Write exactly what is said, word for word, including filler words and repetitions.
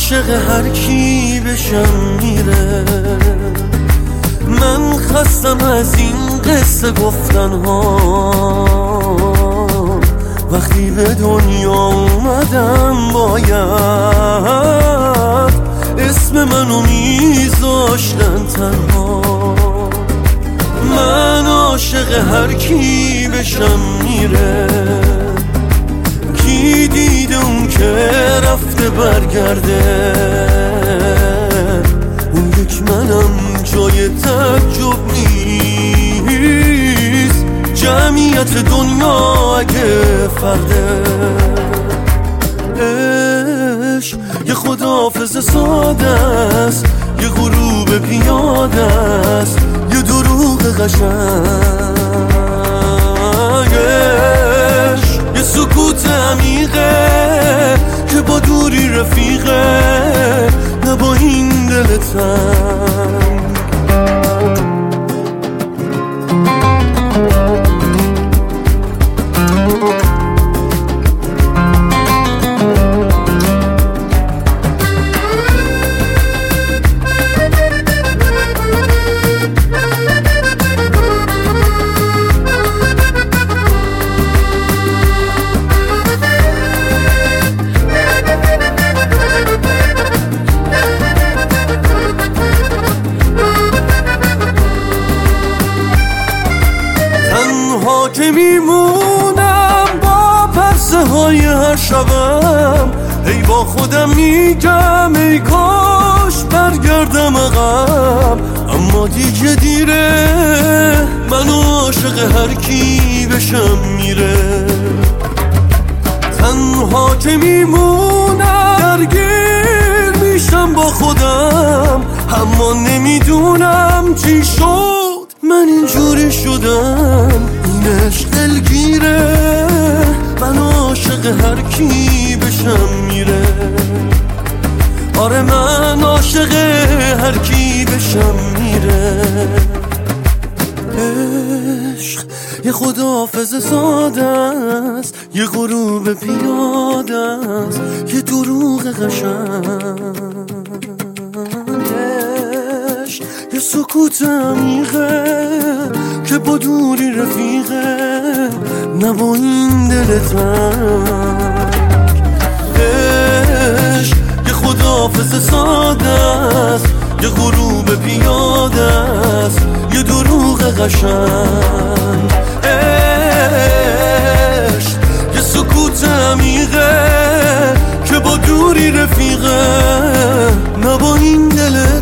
عاشق هر کی بشم میره. من خستم از این قصه گفتن ها، وقتی به دنیا اومدم باید اسم منو میذاشتن تنها. من عاشق هر کی بشم میره، کی دیده اون که رفته برگرده. اون یک منم جای تعجب نیست، جمعیت دنیا اگه فرده. عشق یه خداحافظ ساده است، یه غروب پیاده است، یه دروغ قشنگ. یه سکوت عمیقه که با دوری رفیقه، نه با این دل تنگ. که میمونم با پرسه های هر شبم، ای با خودم میگم ای کاش برگردم عقب. اما دیگه دیره، من عاشق هر کی بشم میره. تنها که میمونم درگیر میشم با خودم، اما نمیدونم چی شد من اینجوری شدم. این عشق دلگیره، من عاشق هر کی بشم میره. آره من عاشق هر کی بشم میره. عشق یه خداحافظ ساده است، یه غروب پیاده است، یه دروغ قشنگ. یه سکوت عمیقه که با دوری رفیقه، نه با این دل تنگ. عشق یه خداحافظ ساده است، یه غروب پیاده است، یه دروغ قشنگ. عشق یه سکوت عمیقه که با دوری رفیقه، نه با این دل